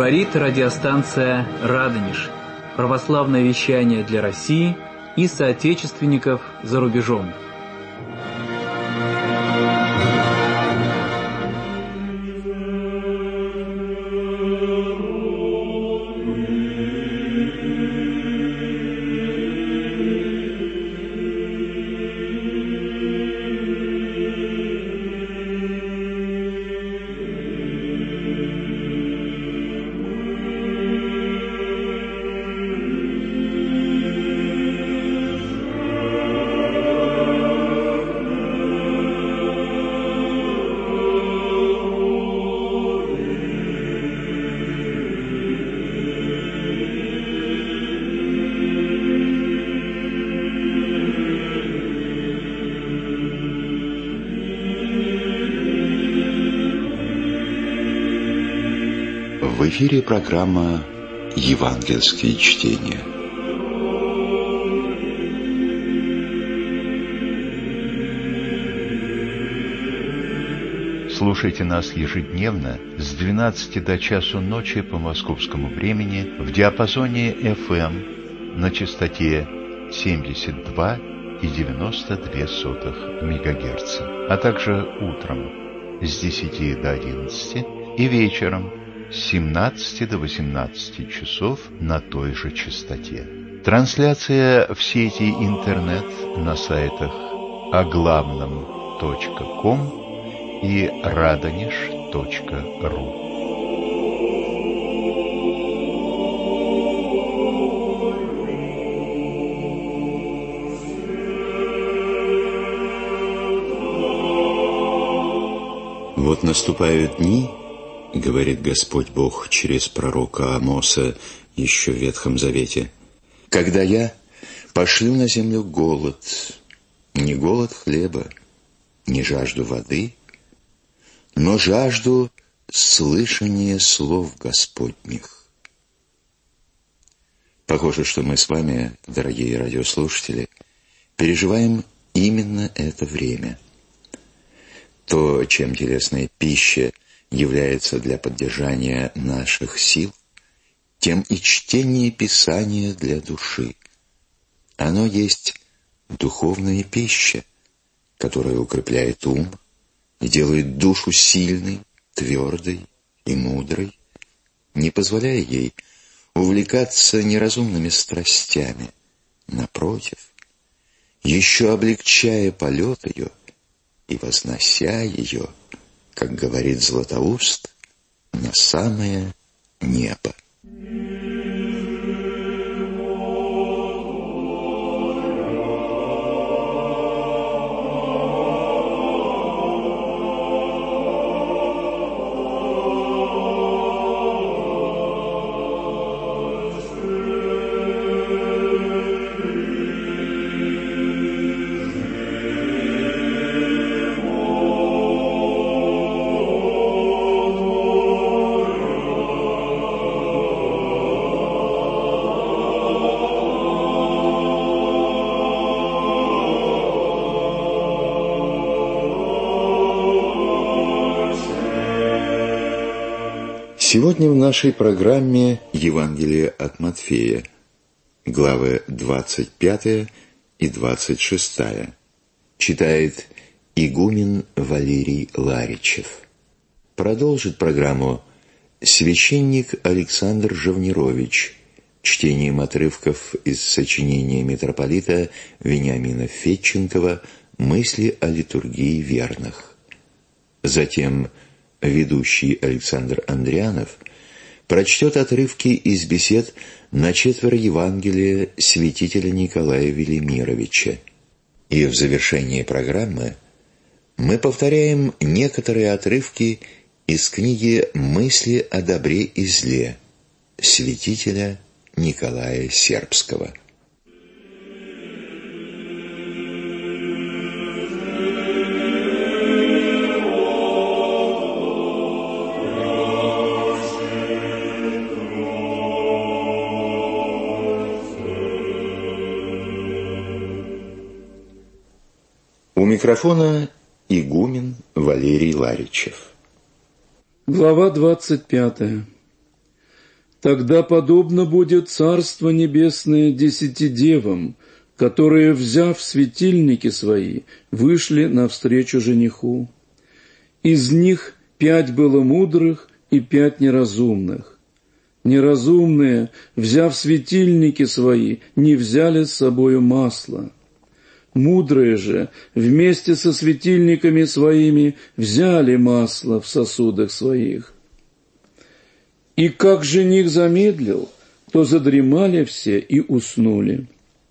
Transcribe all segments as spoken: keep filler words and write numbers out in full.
Говорит радиостанция «Радонеж». Православное вещание для России и соотечественников за рубежом. В эфире программа «Евангельские чтения». Слушайте нас ежедневно с двенадцати до часу ночи по московскому времени в диапазоне эф эм на частоте семьдесят два и девяносто две сотых мегагерца, а также утром с десяти до одиннадцати и вечером с семнадцати до восемнадцати часов на той же частоте. Трансляция в сети интернет на сайтах о главном точка ком и радонеж точка ру. Вот наступают дни, говорит Господь Бог через пророка Амоса еще в Ветхом Завете, когда я пошлю на землю голод, не голод хлеба, не жажду воды, но жажду слышания слов Господних. Похоже, что мы с вами, дорогие радиослушатели, переживаем именно это время. То, чем телесная пища является для поддержания наших сил, тем и чтение Писания для души. Оно есть духовная пища, которая укрепляет ум и делает душу сильной, твердой и мудрой, не позволяя ей увлекаться неразумными страстями. Напротив, еще облегчая полет ее и вознося ее, как говорит Златоуст, на самое небо. Сегодня в нашей программе Евангелие от Матфея, главы двадцать пятая и двадцать шестая, читает игумен Валерий Ларичев. Продолжит программу священник Александр Жавнирович чтением отрывков из сочинения митрополита Вениамина Федченкова «Мысли о литургии верных». Затем ведущий Александр Андрианов прочтет отрывки из бесед на четверо Евангелия святителя Николая Велимировича. И в завершении программы мы повторяем некоторые отрывки из книги «Мысли о добре и зле» святителя Николая Сербского. У микрофона игумен Валерий Ларичев. Глава двадцать пятая. Тогда подобно будет Царство Небесное десяти девам, которые, взяв светильники свои, вышли навстречу жениху. Из них пять было мудрых и пять неразумных. Неразумные, взяв светильники свои, не взяли с собою масла. Мудрые же вместе со светильниками своими взяли масло в сосудах своих. И как жених замедлил, то задремали все и уснули.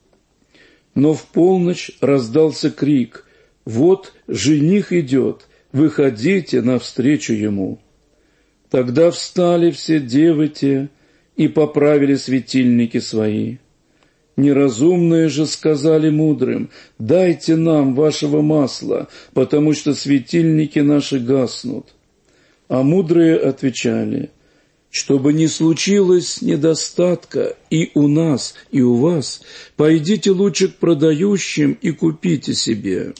Но в полночь раздался крик: «Вот жених идет, выходите навстречу ему». Тогда встали все девы те и поправили светильники свои. Неразумные же сказали мудрым: «Дайте нам вашего масла, потому что светильники наши гаснут». А мудрые отвечали: «Чтобы не случилось недостатка и у нас, и у вас, пойдите лучше к продающим и купите себе».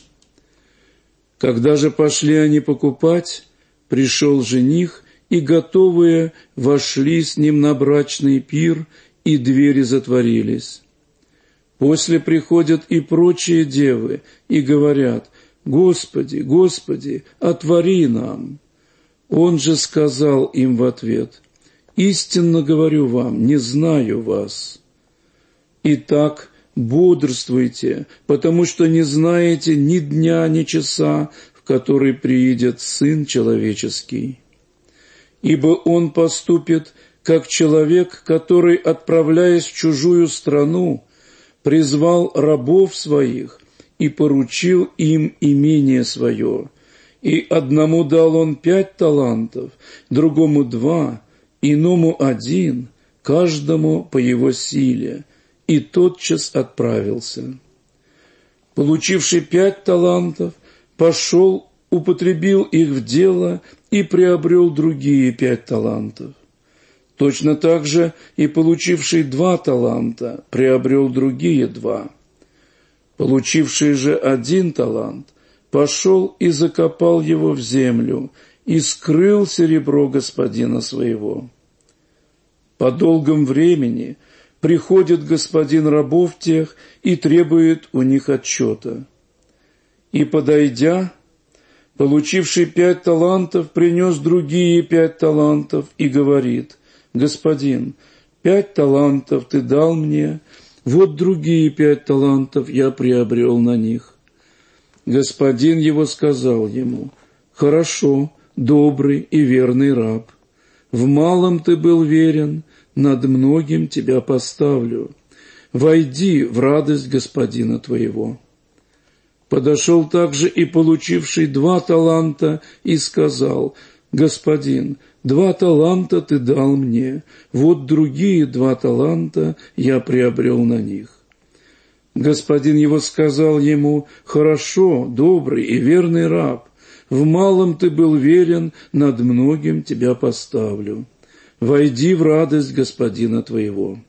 Когда же пошли они покупать, пришел жених, и готовые вошли с ним на брачный пир, и двери затворились. После приходят и прочие девы, и говорят: «Господи, Господи, отвори нам». Он же сказал им в ответ: «Истинно говорю вам, не знаю вас. Итак, бодрствуйте, потому что не знаете ни дня, ни часа, в который приидет Сын Человеческий. Ибо Он поступит, как человек, который, отправляясь в чужую страну, призвал рабов своих и поручил им имение свое. И одному дал он пять талантов, другому два, иному один, каждому по его силе, и тотчас отправился. Получивший пять талантов, пошел, употребил их в дело и приобрел другие пять талантов. Точно так же и получивший два таланта приобрел другие два. Получивший же один талант пошел и закопал его в землю и скрыл серебро господина своего. По долгом времени приходит господин рабов тех и требует у них отчета. И, подойдя, получивший пять талантов принес другие пять талантов и говорит: «Господин, пять талантов ты дал мне, вот другие пять талантов я приобрел на них». Господин его сказал ему: «Хорошо, добрый и верный раб, в малом ты был верен, над многим тебя поставлю. Войди в радость господина твоего». Подошел также и получивший два таланта и сказал: «Господин, два таланта ты дал мне, вот другие два таланта я приобрел на них». Господин его сказал ему: «Хорошо, добрый и верный раб, в малом ты был верен, над многим тебя поставлю. Войди в радость господина твоего».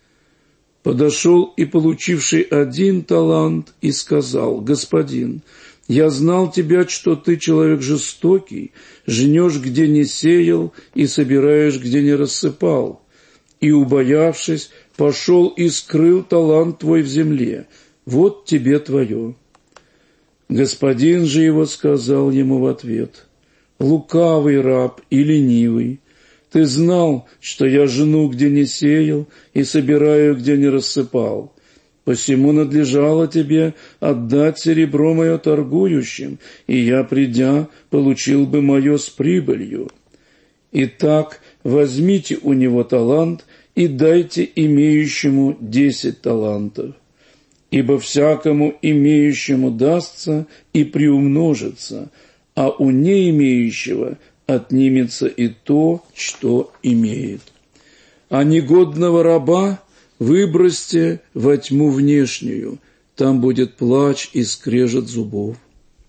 Подошел и получивший один талант и сказал: «Господин, я знал тебя, что ты человек жестокий, жнешь, где не сеял, и собираешь, где не рассыпал. И, убоявшись, пошел и скрыл талант твой в земле. Вот тебе твое». Господин же его сказал ему в ответ: «Лукавый раб и ленивый, ты знал, что я жну, где не сеял, и собираю, где не рассыпал. Посему надлежало тебе отдать серебро мое торгующим, и я, придя, получил бы мое с прибылью. Итак, возьмите у него талант и дайте имеющему десять талантов. Ибо всякому имеющему дастся и приумножится, а у не имеющего отнимется и то, что имеет. А негодного раба выбросьте во тьму внешнюю, там будет плач и скрежет зубов».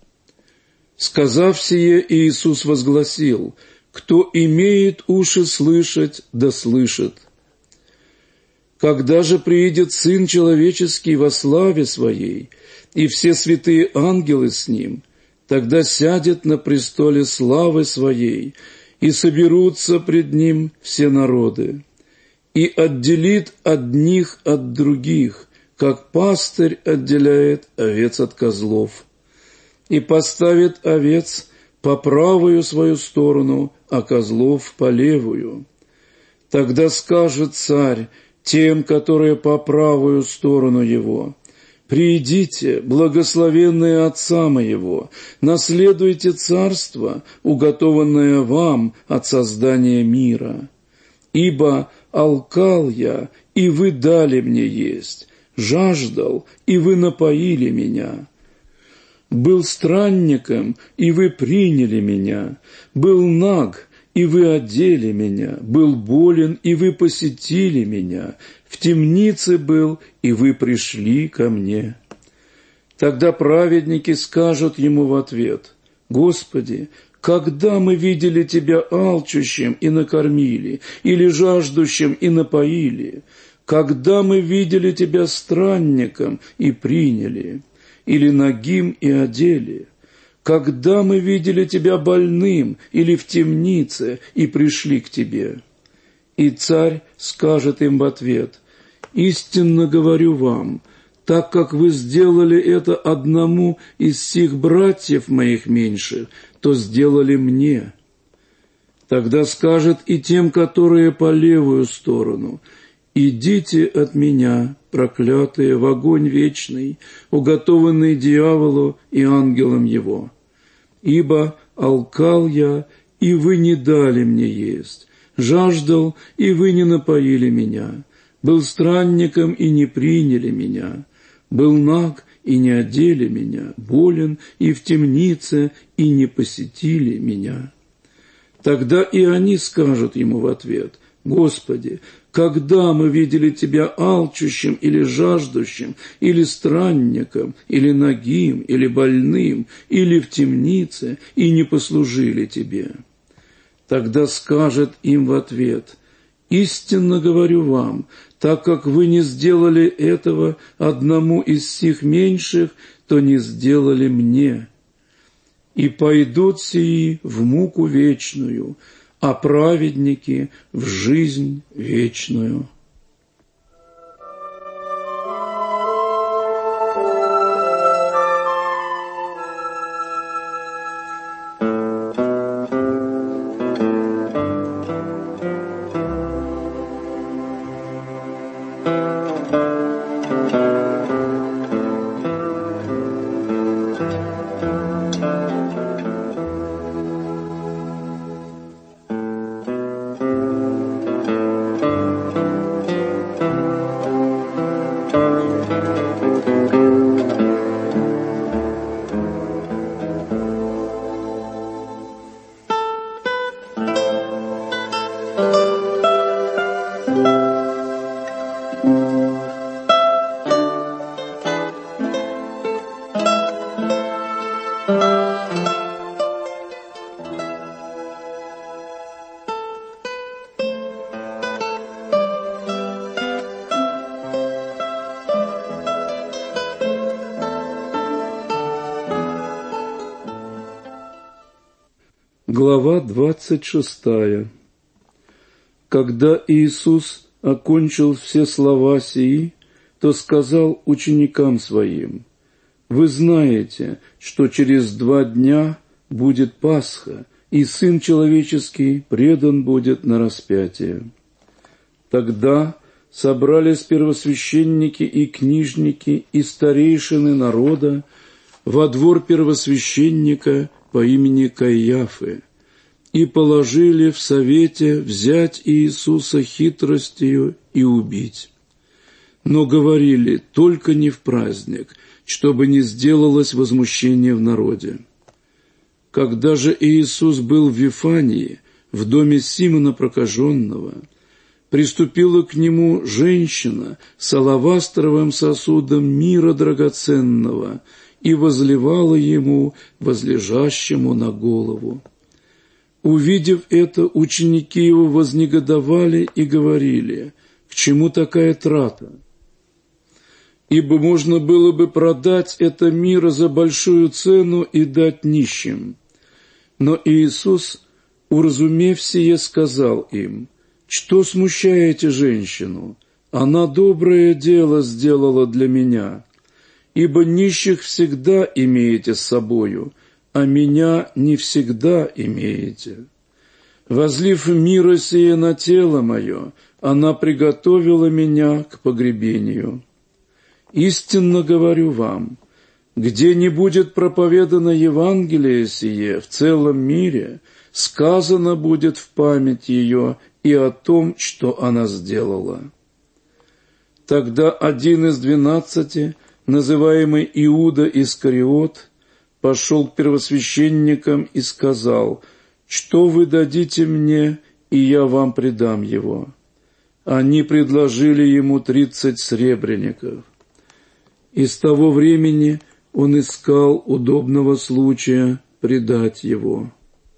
Сказав сие, Иисус возгласил: «Кто имеет уши слышать, да слышит. Когда же приидет Сын Человеческий во славе Своей, и все святые ангелы с Ним, тогда сядет на престоле славы Своей, и соберутся пред Ним все народы. и отделит одних от других, как пастырь отделяет овец от козлов, и поставит овец по правую свою сторону, а козлов по левую. Тогда скажет царь тем, которые по правую сторону его: «Придите, благословенные Отца моего, наследуйте царство, уготованное вам от создания мира. Ибо алкал я, и вы дали мне есть, жаждал, и вы напоили меня, был странником, и вы приняли меня, был наг, и вы одели меня, был болен, и вы посетили меня, в темнице был, и вы пришли ко мне». Тогда праведники скажут ему в ответ: «Господи, когда мы видели Тебя алчущим и накормили, или жаждущим и напоили? Когда мы видели Тебя странником и приняли, или нагим и одели? Когда мы видели Тебя больным или в темнице и пришли к Тебе?» И царь скажет им в ответ: «Истинно говорю вам, так как вы сделали это одному из сих братьев моих меньших, то сделали мне». Тогда скажет и тем, которые по левую сторону: «Идите от меня, проклятые, в огонь вечный, уготованный дьяволу и ангелам его. Ибо алкал я, и вы не дали мне есть, жаждал, и вы не напоили меня, был странником, и не приняли меня, был наг, и не одели меня, болен, и в темнице, и не посетили меня». Тогда и они скажут ему в ответ: «Господи, когда мы видели Тебя алчущим или жаждущим, или странником, или нагим, или больным, или в темнице, и не послужили Тебе?» Тогда скажет им в ответ: «Истинно говорю вам, так как вы не сделали этого одному из сих меньших, то не сделали мне. И пойдут сии в муку вечную, а праведники в жизнь вечную». Глава двадцать шестая. Когда Иисус окончил все слова сии, то сказал ученикам Своим: «Вы знаете, что через два дня будет Пасха, и Сын Человеческий предан будет на распятие». Тогда собрались первосвященники и книжники и старейшины народа во двор первосвященника по имени Каиафы, и положили в совете взять Иисуса хитростью и убить. Но говорили: только не в праздник, чтобы не сделалось возмущение в народе. Когда же Иисус был в Вифании, в доме Симона Прокаженного, приступила к нему женщина с алавастровым сосудом мира драгоценного и возливала ему, возлежащему на голову. Увидев это, ученики его вознегодовали и говорили: «К чему такая трата? Ибо можно было бы продать это миро за большую цену и дать нищим». Но Иисус, уразумев сие, сказал им: Что смущаете женщину? Она доброе дело сделала для меня, ибо нищих всегда имеете с собою, а меня не всегда имеете. Возлив мира сие на тело мое, она приготовила меня к погребению. Истинно говорю вам, где не будет проповедано Евангелие сие в целом мире, сказано будет в память ее и о том, что она сделала. Тогда один из двенадцати, называемый Иуда Искариот, пошел к первосвященникам и сказал: «Что вы дадите мне, и я вам предам его?» Они предложили ему тридцать сребреников. И с того времени он искал удобного случая предать его.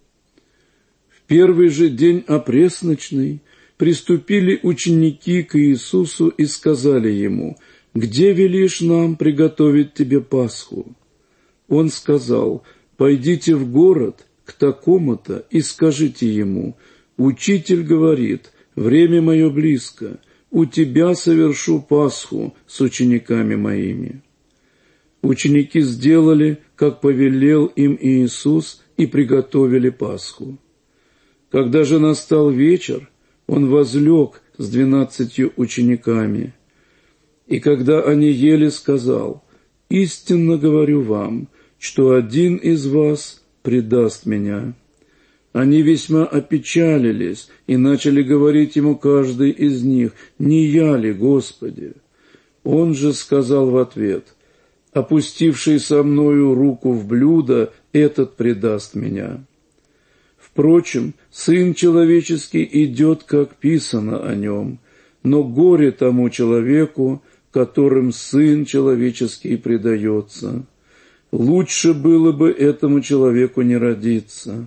В первый же день опресночный приступили ученики к Иисусу и сказали ему: «Где велишь нам приготовить тебе Пасху?» Он сказал: «Пойдите в город к такому-то и скажите ему: Учитель говорит, время мое близко, у тебя совершу Пасху с учениками моими». Ученики сделали, как повелел им Иисус, и приготовили Пасху. Когда же настал вечер, он возлег с двенадцатью учениками. И когда они ели, сказал: «Истинно говорю вам, что один из вас предаст меня». Они весьма опечалились и начали говорить ему каждый из них: «Не я ли, Господи?» Он же сказал в ответ: «Опустивший со мною руку в блюдо, этот предаст меня. Впрочем, Сын Человеческий идет, как писано о нем, но горе тому человеку, которым Сын Человеческий предается. Лучше было бы этому человеку не родиться».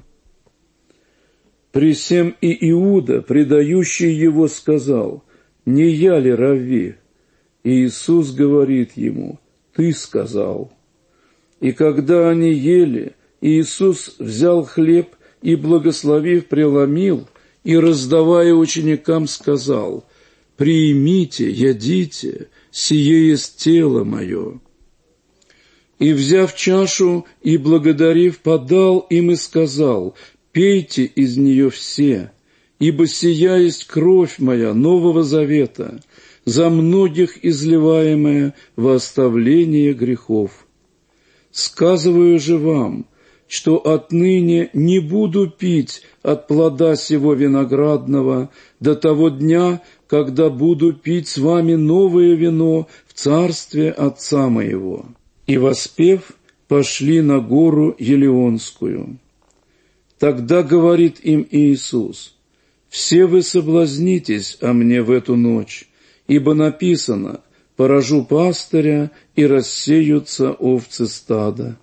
Присем и Иуда, предающий его, сказал: «Не я ли, Равви?» И Иисус говорит ему: «Ты сказал». И когда они ели, Иисус взял хлеб и, благословив, преломил, и, раздавая ученикам, сказал: «Приимите, ядите, сие есть тело мое». И, взяв чашу и благодарив, подал им и сказал: «Пейте из нее все, ибо сия есть кровь моя Нового Завета, за многих изливаемая во оставление грехов. Сказываю же вам, что отныне не буду пить от плода сего виноградного до того дня, когда буду пить с вами новое вино в царстве Отца моего». И, воспев, пошли на гору Елеонскую. Тогда говорит им Иисус: «Все вы соблазнитесь о мне в эту ночь, ибо написано: поражу пастыря, и рассеются овцы стада.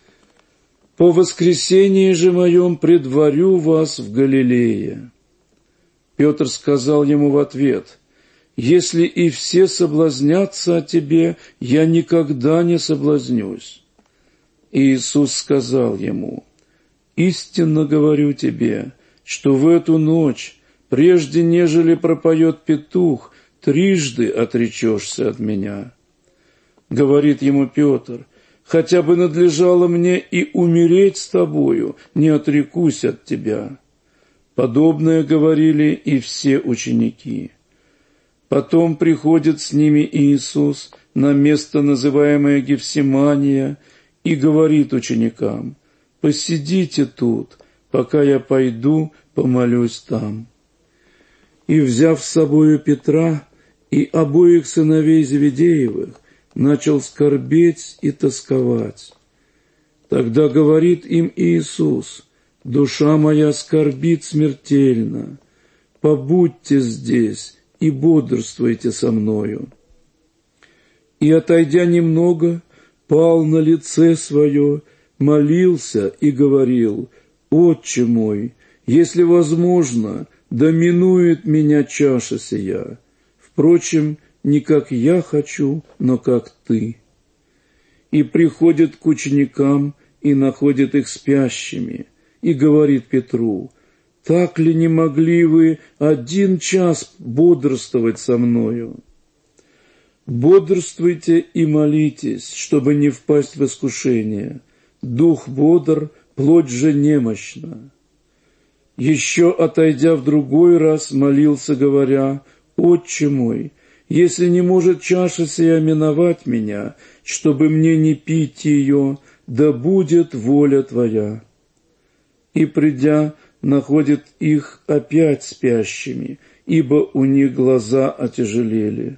По воскресении же моем предварю вас в Галилее». Петр сказал ему в ответ: «Если и все соблазнятся о тебе, я никогда не соблазнюсь». И Иисус сказал ему: «Истинно говорю тебе, что в эту ночь, прежде нежели пропоет петух, трижды отречешься от меня». Говорит ему Петр: «Хотя бы надлежало мне и умереть с тобою, не отрекусь от тебя». Подобное говорили и все ученики. Потом приходит с ними Иисус на место, называемое Гефсимания, и говорит ученикам: «Посидите тут, пока я пойду помолюсь там». И, взяв с собою Петра и обоих сыновей Зеведеевых, начал скорбеть и тосковать. Тогда говорит им Иисус: «Душа моя скорбит смертельно, побудьте здесь и бодрствуйте со мною». И, отойдя немного, пал на лице свое, молился и говорил: «Отче мой, если возможно, да минует меня чаша сия. Впрочем, не как я хочу, но как ты». И приходит к ученикам и находит их спящими, и говорит Петру: так ли не могли вы один час бодрствовать со мною? Бодрствуйте и молитесь, чтобы не впасть в искушение. Дух бодр, плоть же немощна». Еще, отойдя в другой раз, молился, говоря: «Отче мой, если не может чаша сия миновать меня, чтобы мне не пить ее, да будет воля Твоя». И, придя, находит их опять спящими, ибо у них глаза отяжелели.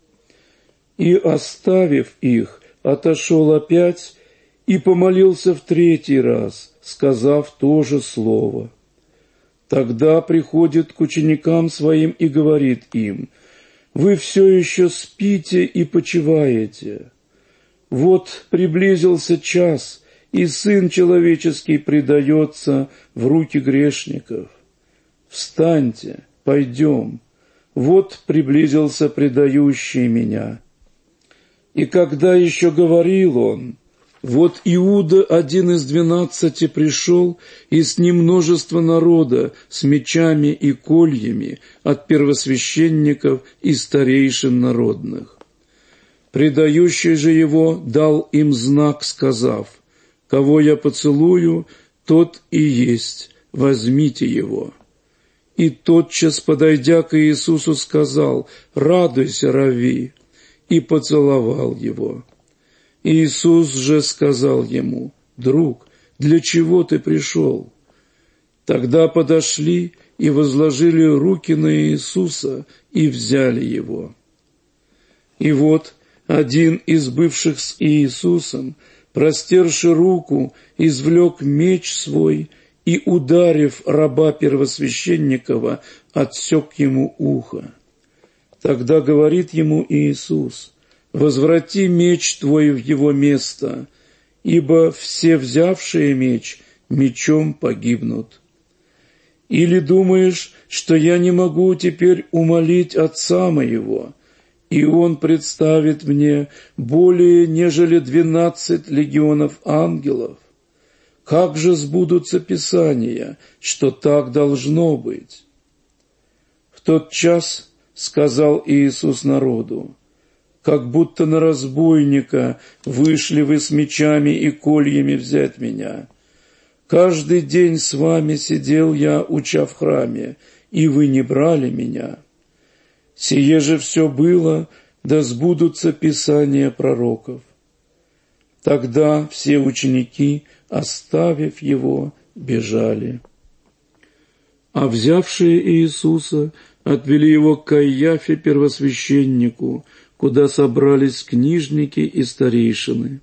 И, оставив их, отошел опять и помолился в третий раз, сказав то же слово. Тогда приходит к ученикам своим и говорит им: «Вы все еще спите и почиваете. Вот приблизился час, и Сын Человеческий предается в руки грешников. Встаньте, пойдем. Вот приблизился предающий меня». И когда еще говорил он, вот Иуда, один из двенадцати, пришел, и с ним множество народа с мечами и кольями от первосвященников и старейшин народных. Предающий же его дал им знак, сказав: «Кого я поцелую, тот и есть, возьмите его». И тотчас, подойдя к Иисусу, сказал: «Радуйся, Равви», и поцеловал его. Иисус же сказал ему: «Друг, для чего ты пришел?» Тогда подошли и возложили руки на Иисуса и взяли его. И вот один из бывших с Иисусом, простерши руку, извлек меч свой и, ударив раба первосвященникова, отсек ему ухо. Тогда говорит ему Иисус: «Возврати меч твой в его место, ибо все взявшие меч мечом погибнут. Или думаешь, что я не могу теперь умолить Отца моего, и Он представит мне более нежели двенадцать легионов ангелов? Как же сбудутся Писания, что так должно быть?» В тот час сказал Иисус народу: «Как будто на разбойника вышли вы с мечами и кольями взять меня. Каждый день с вами сидел я, уча в храме, и вы не брали меня. Сие же все было, да сбудутся писания пророков». Тогда все ученики, оставив его, бежали. А взявшие Иисуса отвели его к Каиафе первосвященнику, куда собрались книжники и старейшины.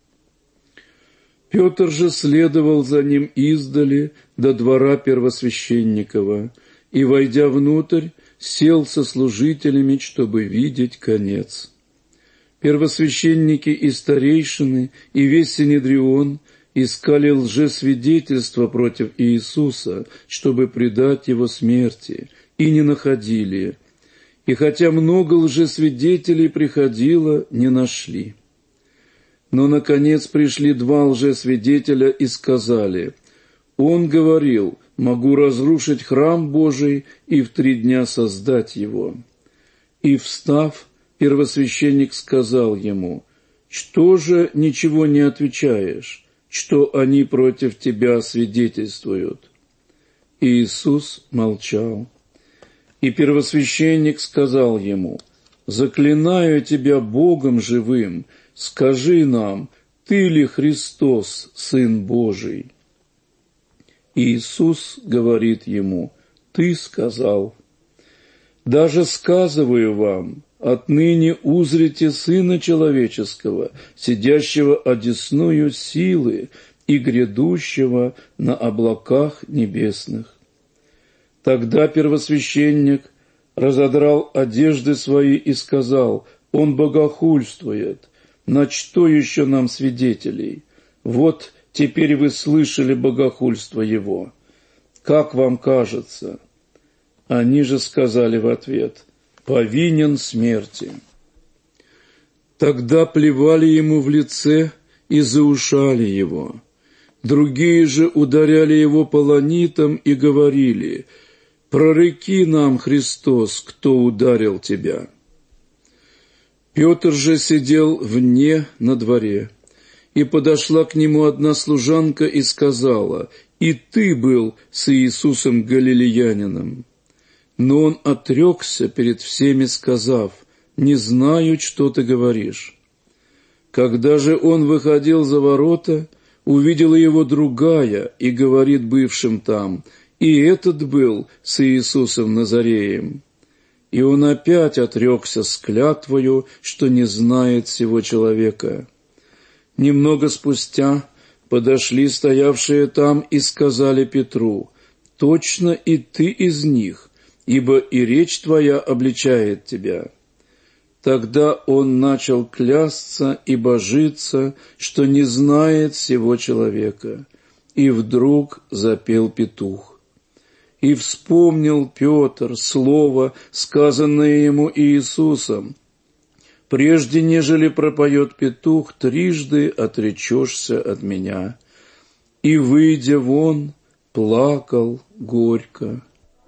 Петр же следовал за ним издали до двора первосвященникова, и, войдя внутрь, сел со служителями, чтобы видеть конец. Первосвященники и старейшины и весь Синедрион искали лжесвидетельства против Иисуса, чтобы предать его смерти, и не находили. И хотя много лжесвидетелей приходило, не нашли. Но, наконец, пришли два лжесвидетеля и сказали: «Он говорил: могу разрушить храм Божий и в три дня создать его». И, встав, первосвященник сказал ему: «Что же ничего не отвечаешь? Что они против тебя свидетельствуют?» Иисус молчал. И первосвященник сказал ему: «Заклинаю тебя Богом живым, скажи нам, ты ли Христос, Сын Божий?» Иисус говорит ему: «Ты сказал. Даже сказываю вам, отныне узрите Сына Человеческого, сидящего одесную силы и грядущего на облаках небесных». Тогда первосвященник разодрал одежды свои и сказал: «Он богохульствует. На что еще нам свидетелей? Вот теперь вы слышали богохульство его. Как вам кажется?» Они же сказали в ответ: «Повинен смерти». Тогда плевали ему в лице и заушали его. Другие же ударяли его полонитом и говорили: «Прореки нам, Христос, кто ударил тебя». Петр же сидел вне на дворе, и подошла к нему одна служанка и сказала: «И ты был с Иисусом Галилеянином». Но он отрекся перед всеми, сказав: «Не знаю, что ты говоришь». Когда же он выходил за ворота, увидела его другая и говорит бывшим там: «И этот был с Иисусом Назареем». И он опять отрекся с клятвою, что не знает сего человека. Немного спустя подошли стоявшие там и сказали Петру: «Точно и ты из них, ибо и речь твоя обличает тебя». Тогда он начал клясться и божиться, что не знает сего человека, и вдруг запел петух. И вспомнил Петр слово, сказанное ему Иисусом: «Прежде нежели пропоет петух, трижды отречешься от меня». И, выйдя вон, плакал горько.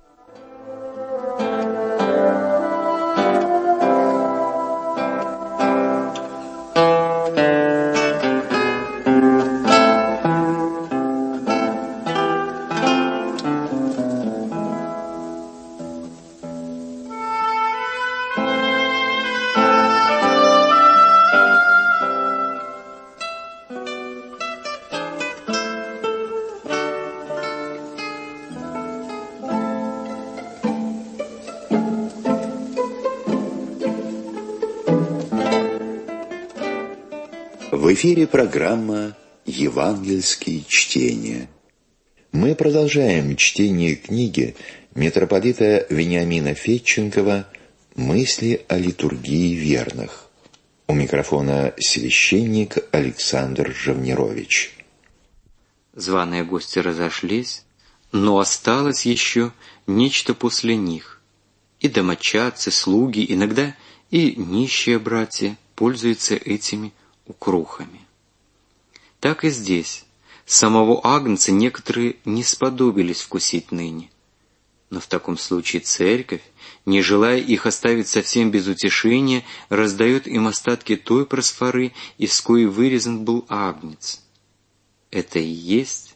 В эфире программа «Евангельские чтения». Мы продолжаем чтение книги митрополита Вениамина Федченкова «Мысли о литургии верных». У микрофона священник Александр Жавнирович. Званые гости разошлись, но осталось еще нечто после них. И домочадцы, слуги, иногда и нищие братья пользуются этими укрухами. Так и здесь. Самого агнца некоторые не сподобились вкусить ныне. Но в таком случае церковь, не желая их оставить совсем без утешения, раздает им остатки той просфоры, из коей вырезан был агнец. Это и есть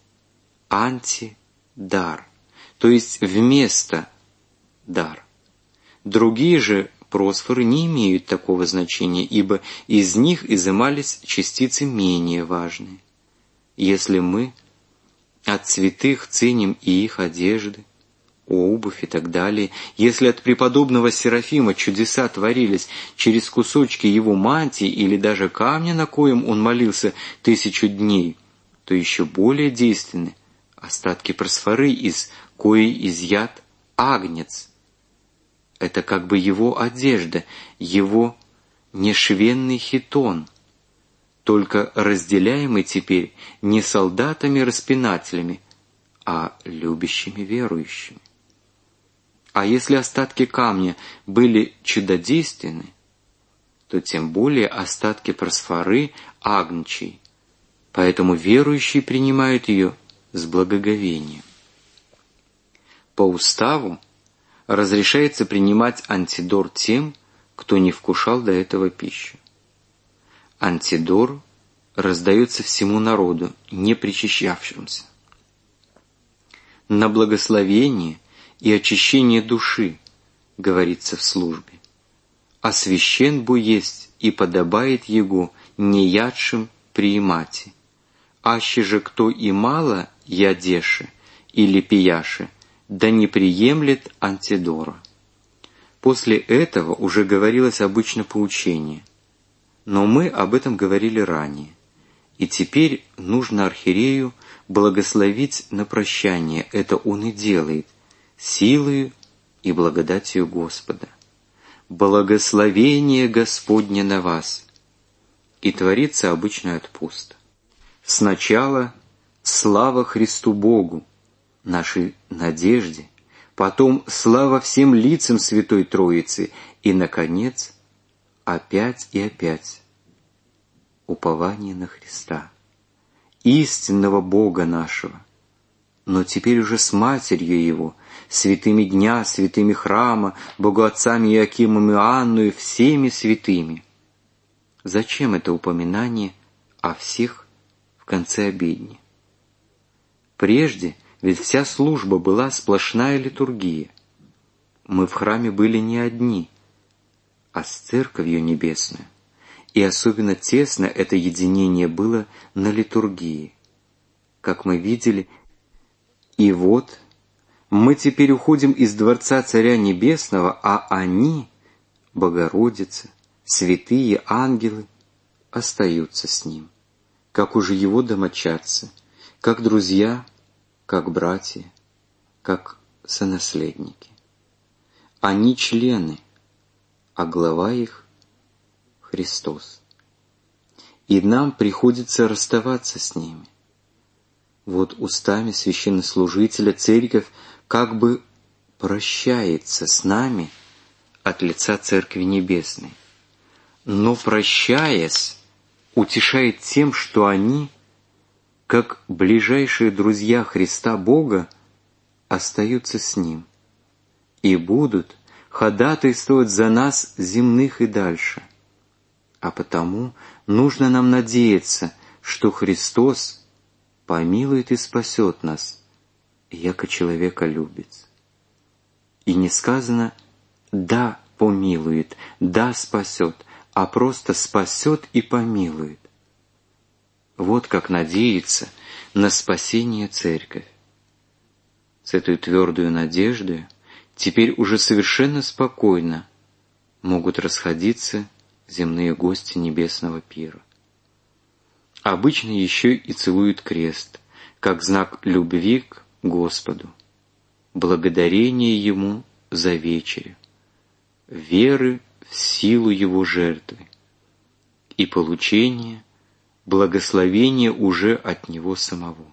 антидар, то есть вместо дар. Другие же просфоры не имеют такого значения, ибо из них изымались частицы менее важные. Если мы от святых ценим и их одежды, обувь и так далее, если от преподобного Серафима чудеса творились через кусочки его мантии или даже камня, на коем он молился тысячу дней, то еще более действенны остатки просфоры, из коей изъят агнец. Это как бы его одежда, его нешвенный хитон, только разделяемый теперь не солдатами-распинателями, а любящими верующими. А если остатки камня были чудодейственны, то тем более остатки просфоры агнчей, поэтому верующие принимают ее с благоговением. По уставу разрешается принимать антидор тем, кто не вкушал до этого пищу. Антидор раздается всему народу, не причащавшимся. На благословение и очищение души, говорится в службе. Освящен бу есть и подобает его неядшим приимати. Аще же кто и мало ядеше или пияше, да не приемлет антидора. После этого уже говорилось обычно поучение, но мы об этом говорили ранее, и теперь нужно архиерею благословить на прощание. Это он и делает силою и благодатью Господа. Благословение Господне на вас. И творится обычно отпуст. Сначала слава Христу Богу, нашей надежде, потом слава всем лицам Святой Троицы, и, наконец, опять и опять упование на Христа. истинного Бога нашего, но теперь уже с Матерью Его, святыми дня, святыми храма, богоотцами Иоакимом и Анну и всеми святыми. Зачем это упоминание о всех в конце обедни? Прежде ведь вся служба была сплошная литургия. Мы в храме были не одни, а с Церковью Небесной. И особенно тесно это единение было на литургии, как мы видели. И вот мы теперь уходим из дворца Царя Небесного, а они, Богородица, святые ангелы, остаются с Ним, как уже Его домочадцы, как друзья, как братья, как сонаследники. Они члены, а глава их — Христос. И нам приходится расставаться с ними. Вот устами священнослужителя Церковь как бы прощается с нами от лица Церкви Небесной, но, прощаясь, утешает тем, что они, как ближайшие друзья Христа Бога, остаются с Ним и будут ходатайствовать за нас земных и дальше. А потому нужно нам надеяться, что Христос помилует и спасет нас, яко человека любит. И не сказано «да помилует», «да спасет», а просто спасет и помилует. Вот как надеяться на спасение Церковь. С этой твердой надеждой теперь уже совершенно спокойно могут расходиться земные гости небесного пира. Обычно еще и целуют крест, как знак любви к Господу, благодарение Ему за вечерю, веры в силу Его жертвы и получение благословения уже от Него самого.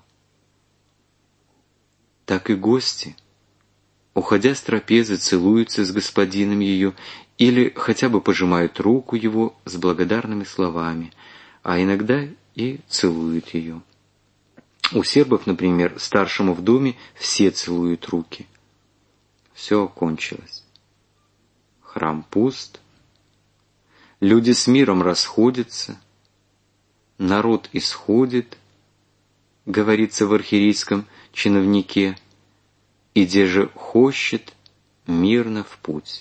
Так и гости, уходя с трапезы, целуются с господином ее или хотя бы пожимают руку его с благодарными словами, а иногда и целуют ее. У сербов, например, старшему в доме все целуют руки. Все окончилось. Храм пуст, люди с миром расходятся, народ исходит, говорится в архиерейском чиновнике, и где же хощет мирно в путь.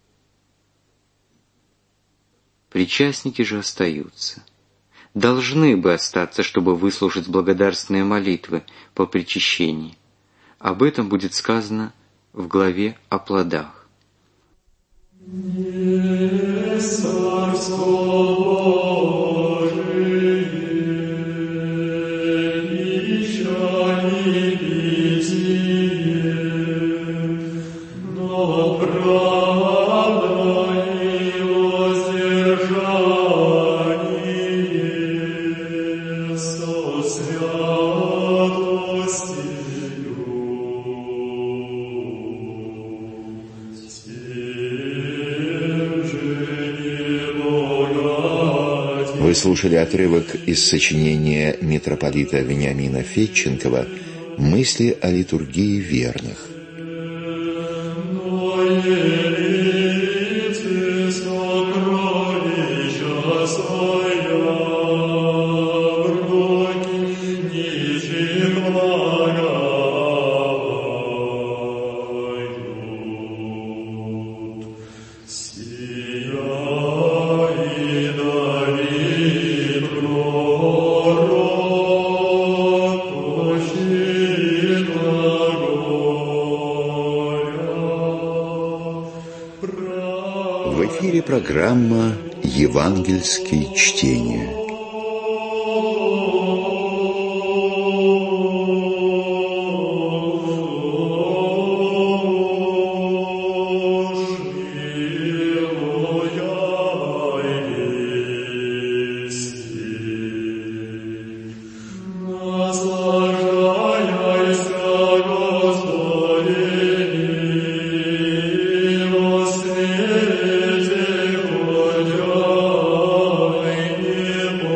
Причастники же остаются. Должны бы остаться, чтобы выслушать благодарственные молитвы по причащении. Об этом будет сказано в главе о плодах. Вы слушали отрывок из сочинения митрополита Вениамина Федченкова «Мысли о литургии верных». В эфире программа «Евангельские чтения». Господи,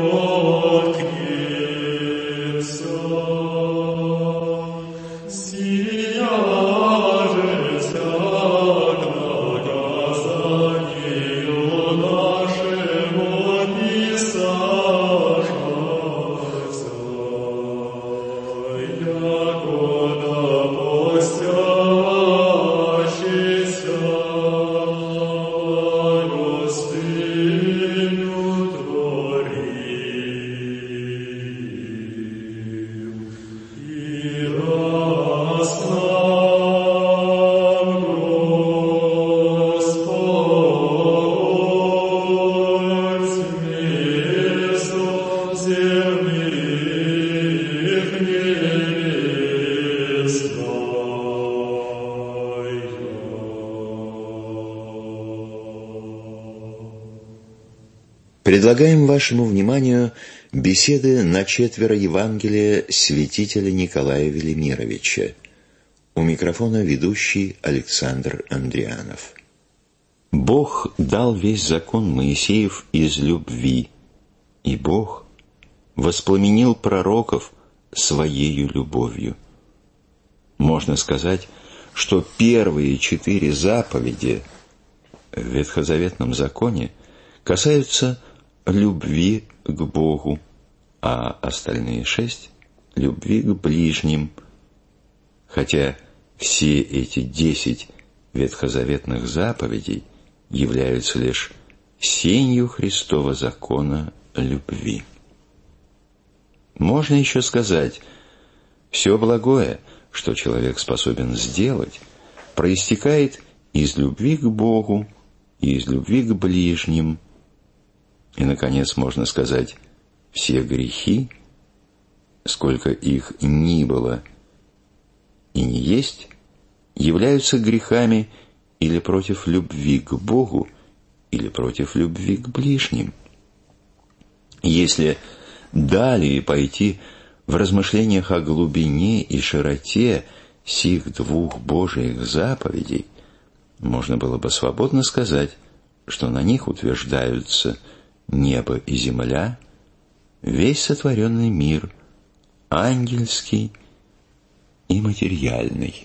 Предлагаем вашему вниманию беседы на четверо Евангелия святителя Николая Велимировича. У микрофона ведущий Александр Андрианов. Бог дал весь закон Моисеев из любви, и Бог воспламенил пророков своею любовью. Можно сказать, что первые четыре заповеди в ветхозаветном законе касаются любви к Богу, а остальные шесть – любви к ближним, хотя все эти десять ветхозаветных заповедей являются лишь сенью Христова закона любви. Можно еще сказать, все благое, что человек способен сделать, проистекает из любви к Богу и из любви к ближним. И, наконец, можно сказать, все грехи, сколько их ни было и не есть, являются грехами или против любви к Богу, или против любви к ближним. Если далее пойти в размышлениях о глубине и широте сих двух Божиих заповедей, можно было бы свободно сказать, что на них утверждаются небо и земля, весь сотворенный мир, ангельский и материальный.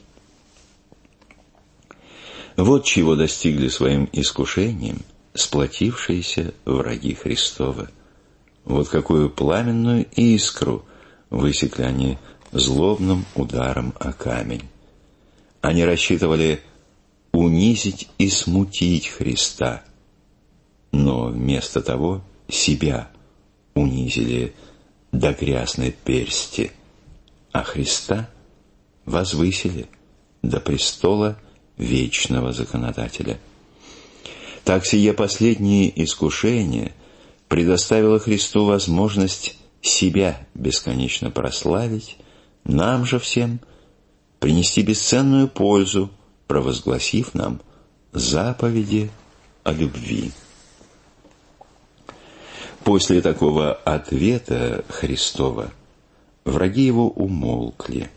Вот чего достигли своим искушением сплотившиеся враги Христова. Вот какую пламенную искру высекли они злобным ударом о камень. Они рассчитывали унизить и смутить Христа, но вместо того себя унизили до грязной персти, а Христа возвысили до престола вечного законодателя. Так сие последнее искушение предоставило Христу возможность себя бесконечно прославить, нам же всем принести бесценную пользу, провозгласив нам заповеди о любви. После такого ответа Христова враги его умолкли.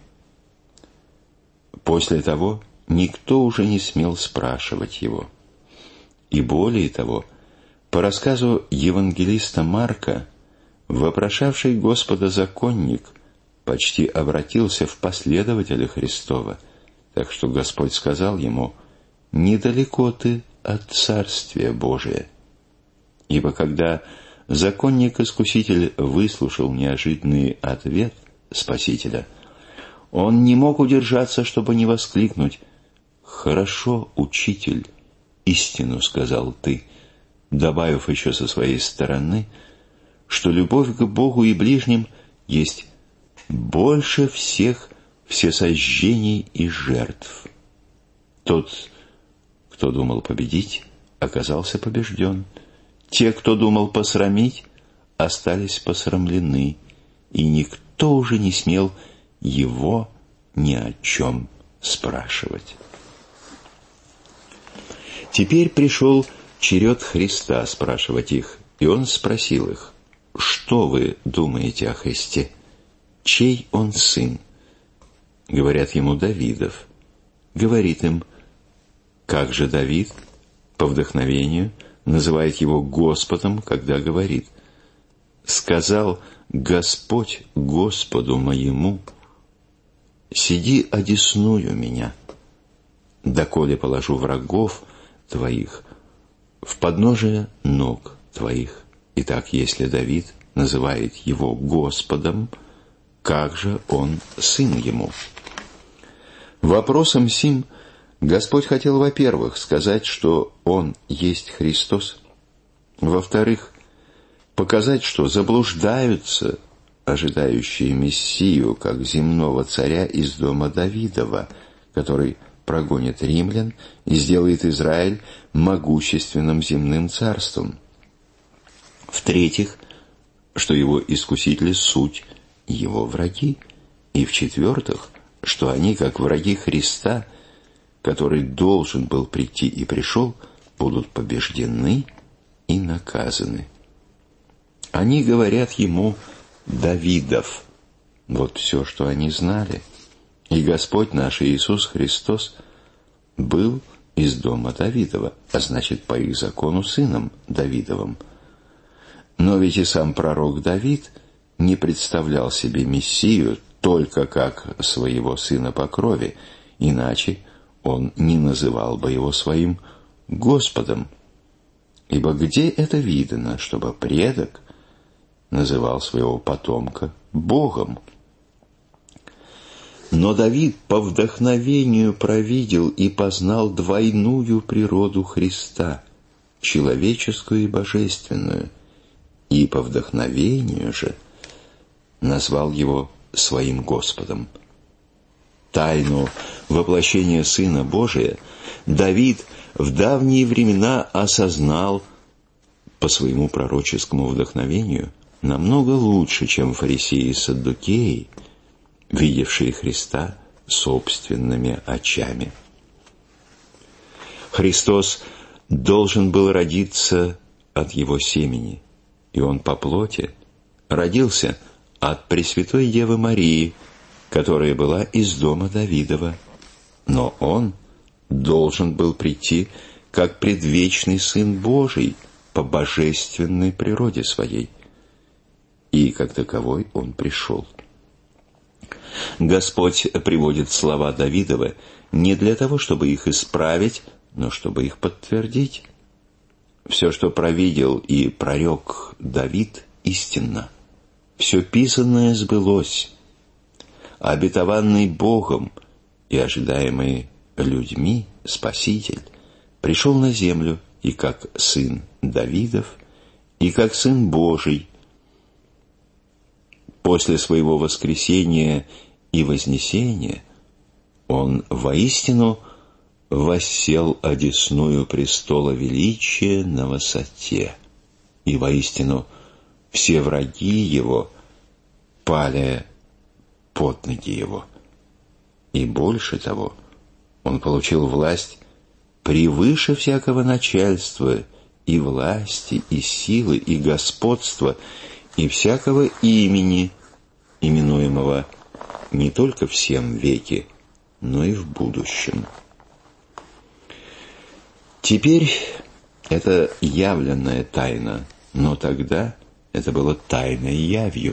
После того никто уже не смел спрашивать его. И более того, по рассказу евангелиста Марка, вопрошавший Господа законник почти обратился в последователя Христова, так что Господь сказал ему: «Недалеко ты от Царствия Божия». Ибо когда законник-искуситель выслушал неожиданный ответ Спасителя, он не мог удержаться, чтобы не воскликнуть: «Хорошо, учитель, истину сказал ты», добавив еще со своей стороны, что любовь к Богу и ближним есть больше всех всесожжений и жертв. Тот, кто думал победить, оказался побежден. Те, кто думал посрамить, остались посрамлены, и никто уже не смел его ни о чем спрашивать. Теперь пришел черед Христа спрашивать их, и он спросил их: «Что вы думаете о Христе? Чей он сын?» Говорят ему: «Давидов». Говорит им: «Как же Давид по вдохновению называет его Господом, когда говорит: сказал Господь Господу моему: сиди одесную меня, доколе положу врагов твоих в подножие ног твоих». Итак, если Давид называет его Господом, как же он сын ему? Вопросом сим Господь хотел, во-первых, сказать, что Он есть Христос, во-вторых, показать, что заблуждаются ожидающие Мессию, как земного царя из дома Давидова, который прогонит римлян и сделает Израиль могущественным земным царством. В-третьих, что его искусители суть его враги. И в-четвертых, что они, как враги Христа, который должен был прийти и пришел, будут побеждены и наказаны. Они говорят ему «Давидов». Вот все, что они знали. И Господь наш Иисус Христос был из дома Давидова, а значит, по их закону, сыном Давидовым. Но ведь и сам пророк Давид не представлял себе Мессию только как своего сына по крови, иначе он не называл бы его своим Господом. Ибо где это видано, чтобы предок называл своего потомка Богом? Но Давид по вдохновению провидел и познал двойную природу Христа, человеческую и божественную, и по вдохновению же назвал его своим Господом. Тайну воплощения Сына Божия Давид в давние времена осознал по своему пророческому вдохновению намного лучше, чем фарисеи и саддукеи, видевшие Христа собственными очами. Христос должен был родиться от его семени, и он по плоти родился от Пресвятой Девы Марии, которая была из дома Давидова. Но он должен был прийти как предвечный Сын Божий по божественной природе своей. И как таковой он пришел. Господь приводит слова Давидова не для того, чтобы их исправить, но чтобы их подтвердить. Все, что провидел и прорек Давид, истинно. Все писанное сбылось. Обетованный Богом и ожидаемый людьми Спаситель пришел на землю и как сын Давидов, и как сын Божий. После своего воскресения и вознесения он воистину воссел одесную престола величия на высоте, и воистину все враги его пали под ноги его. И больше того, он получил власть превыше всякого начальства, и власти, и силы, и господства, и всякого имени, именуемого не только в сем веке, но и в будущем. Теперь это явленная тайна, но тогда это было тайной явью.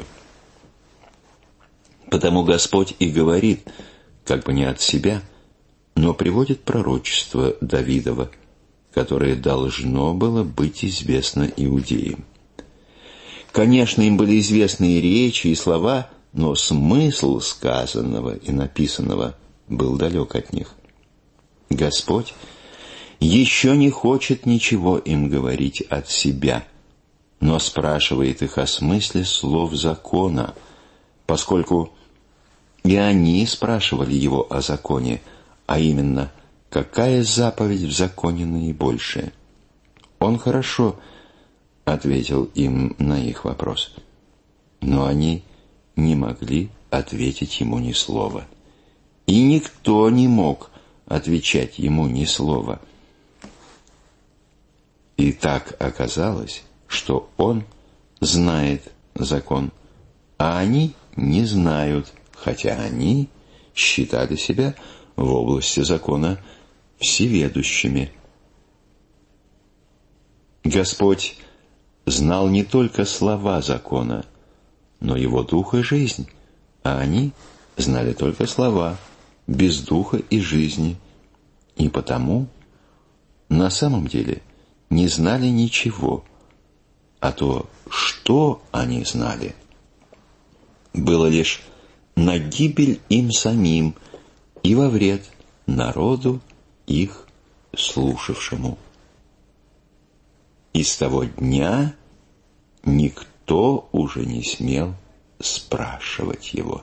Потому Господь и говорит, как бы не от себя, но приводит пророчество Давидова, которое должно было быть известно иудеям. Конечно, им были известны и речи, и слова, но смысл сказанного и написанного был далек от них. Господь еще не хочет ничего им говорить от себя, но спрашивает их о смысле слов закона, поскольку и они спрашивали его о законе, а именно, какая заповедь в законе наибольшая. Он хорошо ответил им на их вопрос, но они не могли ответить ему ни слова. И никто не мог отвечать ему ни слова. И так оказалось, что он знает закон, а они не знают, хотя они считали себя в области закона всеведущими. Господь знал не только слова закона, но его дух и жизнь, а они знали только слова, без духа и жизни, и потому на самом деле не знали ничего, а то, что они знали, было лишь на гибель им самим и во вред народу их слушавшему. И с того дня никто уже не смел спрашивать его.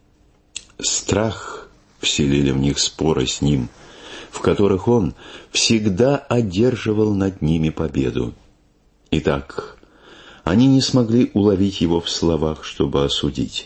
Страх вселили в них споры с ним, в которых он всегда одерживал над ними победу. Итак, они не смогли уловить его в словах, чтобы осудить.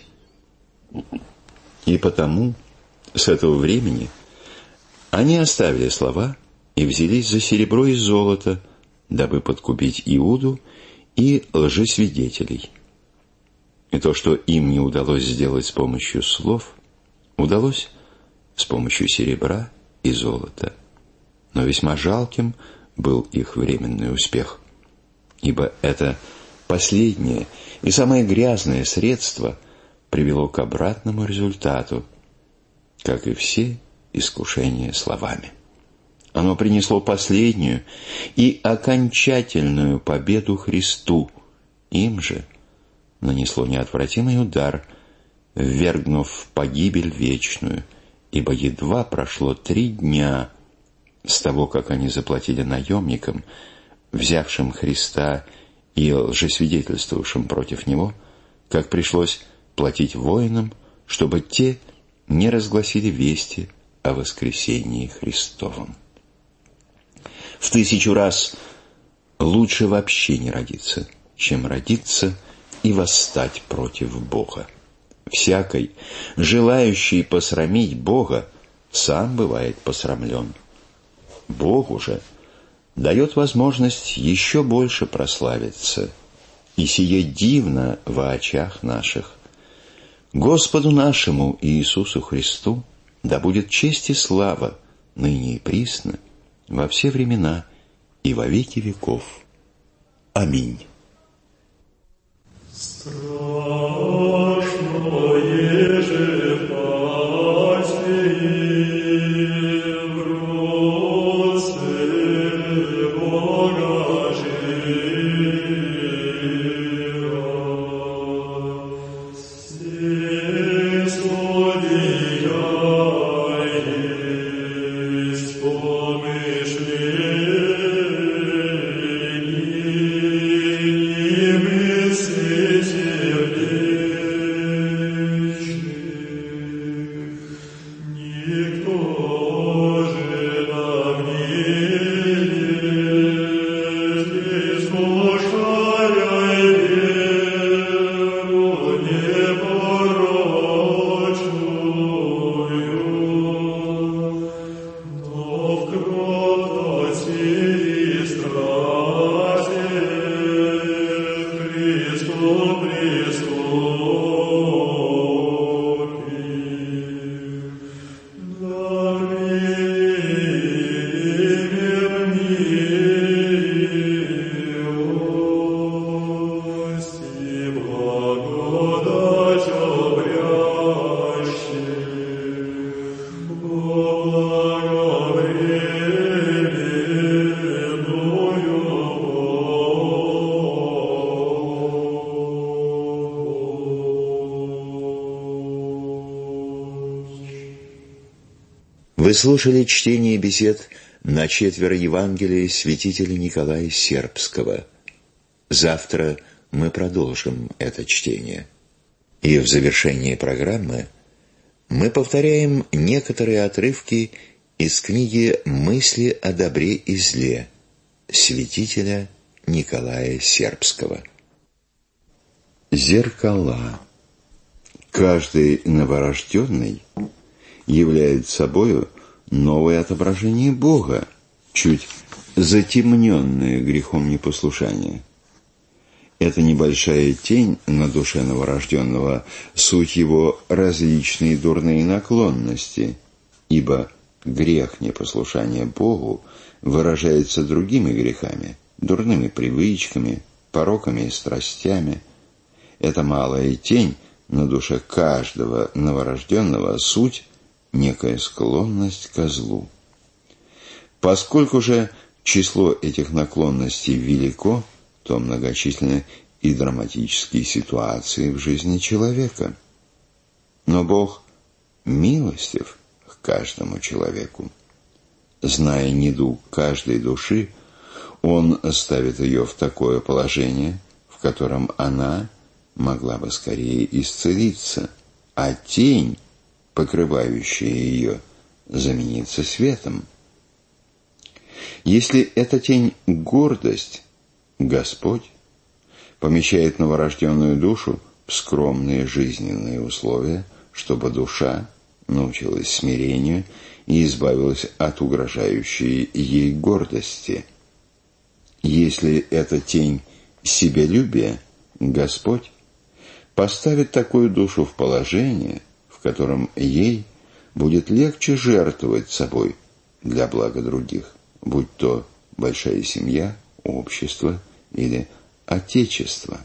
И потому с этого времени они оставили слова и взялись за серебро и золото, дабы подкупить Иуду и лжесвидетелей. И то, что им не удалось сделать с помощью слов, удалось с помощью серебра и золота. Но весьма жалким был их временный успех, ибо это последнее и самое грязное средство привело к обратному результату, как и все искушения словами. Оно принесло последнюю и окончательную победу Христу. Им же нанесло неотвратимый удар, ввергнув в погибель вечную, ибо едва прошло три дня с того, как они заплатили наемникам, взявшим Христа и лжесвидетельствовавшим против Него, как пришлось платить воинам, чтобы те не разгласили вести о воскресении Христовом. В тысячу раз лучше вообще не родиться, чем родиться и восстать против Бога. Всякий, желающий посрамить Бога, сам бывает посрамлен. Богу же дает возможность еще больше прославиться, и сие дивно во очах наших. Господу нашему Иисусу Христу да будет честь и слава ныне и присно, во все времена и во веки веков. Аминь. Вы слушали чтение бесед на четверо Евангелия святителя Николая Сербского. Завтра мы продолжим это чтение. И в завершении программы мы повторяем некоторые отрывки из книги «Мысли о добре и зле» святителя Николая Сербского. Зеркала. Каждый новорожденный является собою новое отображение Бога, чуть затемненное грехом непослушания. Эта небольшая тень на душе новорожденного – суть его различные дурные наклонности, ибо грех непослушания Богу выражается другими грехами, дурными привычками, пороками и страстями. Эта малая тень на душе каждого новорожденного – суть некая склонность ко злу. Поскольку же число этих наклонностей велико, то многочисленны и драматические ситуации в жизни человека. Но Бог милостив к каждому человеку. Зная недуг каждой души, Он ставит ее в такое положение, в котором она могла бы скорее исцелиться, а тень, покрывающая ее, заменится светом. Если эта тень – гордость, Господь помещает новорожденную душу в скромные жизненные условия, чтобы душа научилась смирению и избавилась от угрожающей ей гордости. Если эта тень себялюбие, Господь поставит такую душу в положение, в котором ей будет легче жертвовать собой для блага других, будь то большая семья, общество или отечество.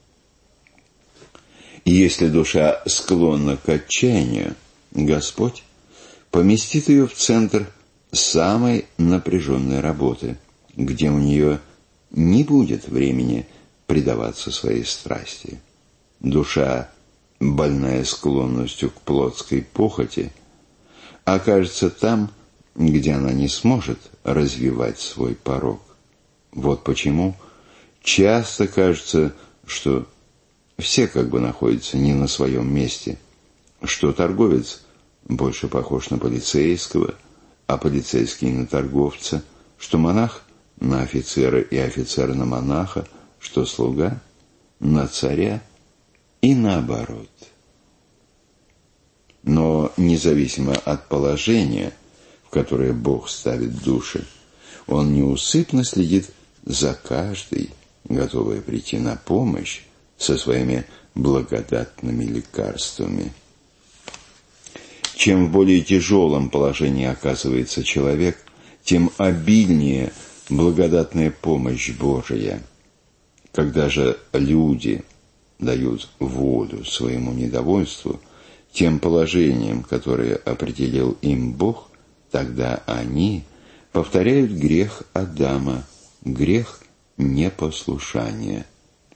И если душа склонна к отчаянию, Господь поместит ее в центр самой напряженной работы, где у нее не будет времени предаваться своей страсти. Душа, больная склонностью к плотской похоти, окажется там, где она не сможет развивать свой порок. Вот почему часто кажется, что все как бы находятся не на своем месте, что торговец больше похож на полицейского, а полицейский на торговца, что монах на офицера и офицер на монаха, что слуга на царя и наоборот. Но независимо от положения, в которое Бог ставит души, Он неусыпно следит за каждой, готовой прийти на помощь со своими благодатными лекарствами. Чем в более тяжелом положении оказывается человек, тем обильнее благодатная помощь Божия. Когда же люди дают воду своему недовольству, тем положением, которое определил им Бог, тогда они повторяют грех Адама, грех непослушания.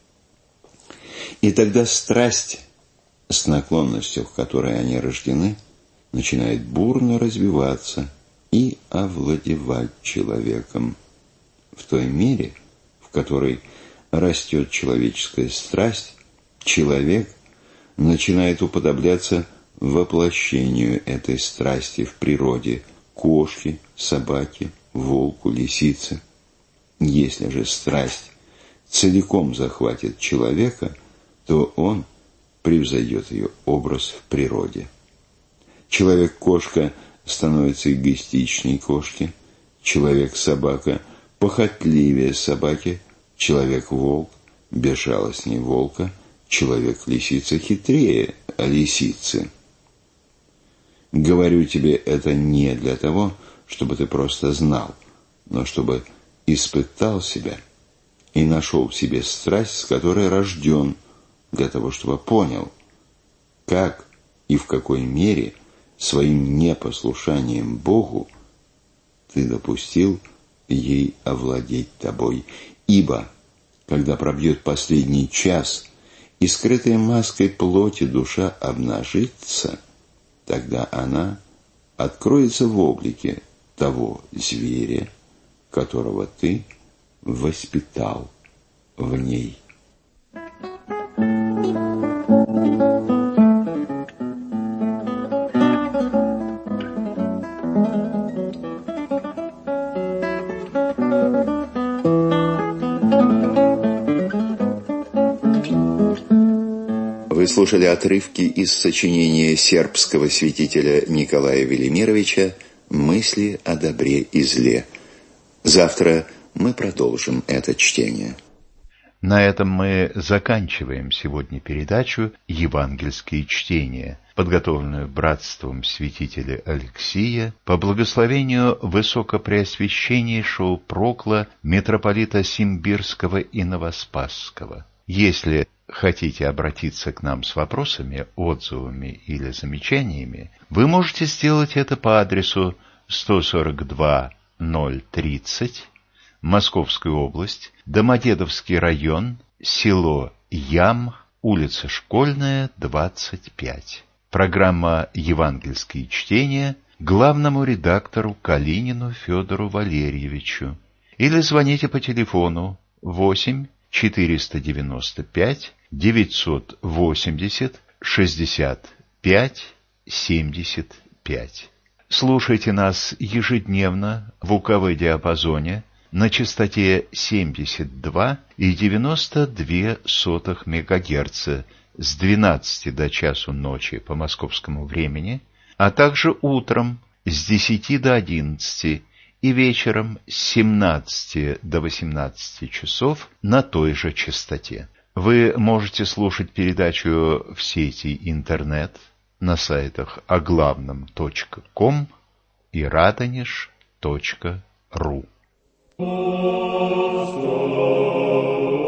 И тогда страсть, с наклонностью, в которой они рождены, начинает бурно развиваться и овладевать человеком. В той мере, в которой растет человеческая страсть, человек начинает уподобляться воплощению этой страсти в природе кошки, собаки, волку, лисице. Если же страсть целиком захватит человека, то он превзойдет ее образ в природе. Человек-кошка становится эгоистичней кошки, человек-собака похотливее собаки, человек-волк безжалостней волка, человек-лисица хитрее лисицы. Говорю тебе это не для того, чтобы ты просто знал, но чтобы испытал себя и нашел в себе страсть, с которой рожден, для того, чтобы понял, как и в какой мере своим непослушанием Богу ты допустил ей овладеть тобой. Ибо, когда пробьет последний час, и скрытой маской плоти душа обнажится, тогда она откроется в облике того зверя, которого ты воспитал в ней. Вы слушали отрывки из сочинения сербского святителя Николая Велимировича «Мысли о добре и зле». Завтра мы продолжим это чтение. На этом мы заканчиваем сегодня передачу «Евангельские чтения», подготовленную братством святителя Алексия по благословению высокопреосвященнейшего Прокла митрополита Симбирского и Новоспасского. Если хотите обратиться к нам с вопросами, отзывами или замечаниями, вы можете сделать это по адресу сто сорок два ноль тридцать, Московская область, Домодедовский район, село Ям, улица Школьная, двадцать пять. Программа «Евангельские чтения» главному редактору Калинину Федору Валерьевичу. Или звоните по телефону восемь четыреста девяносто пять девятьсот восемьдесят шестьдесят пять семьдесят пять. Слушайте нас ежедневно в УКВ диапазоне на частоте семьдесят два и девяносто две сотых мегагерца с двенадцати до часу ночи по московскому времени, а также утром с десяти до одиннадцати и вечером с семнадцати до восемнадцати часов на той же частоте. Вы можете слушать передачу в сети интернет на сайтах о главном точка ком и радонеж точка ру.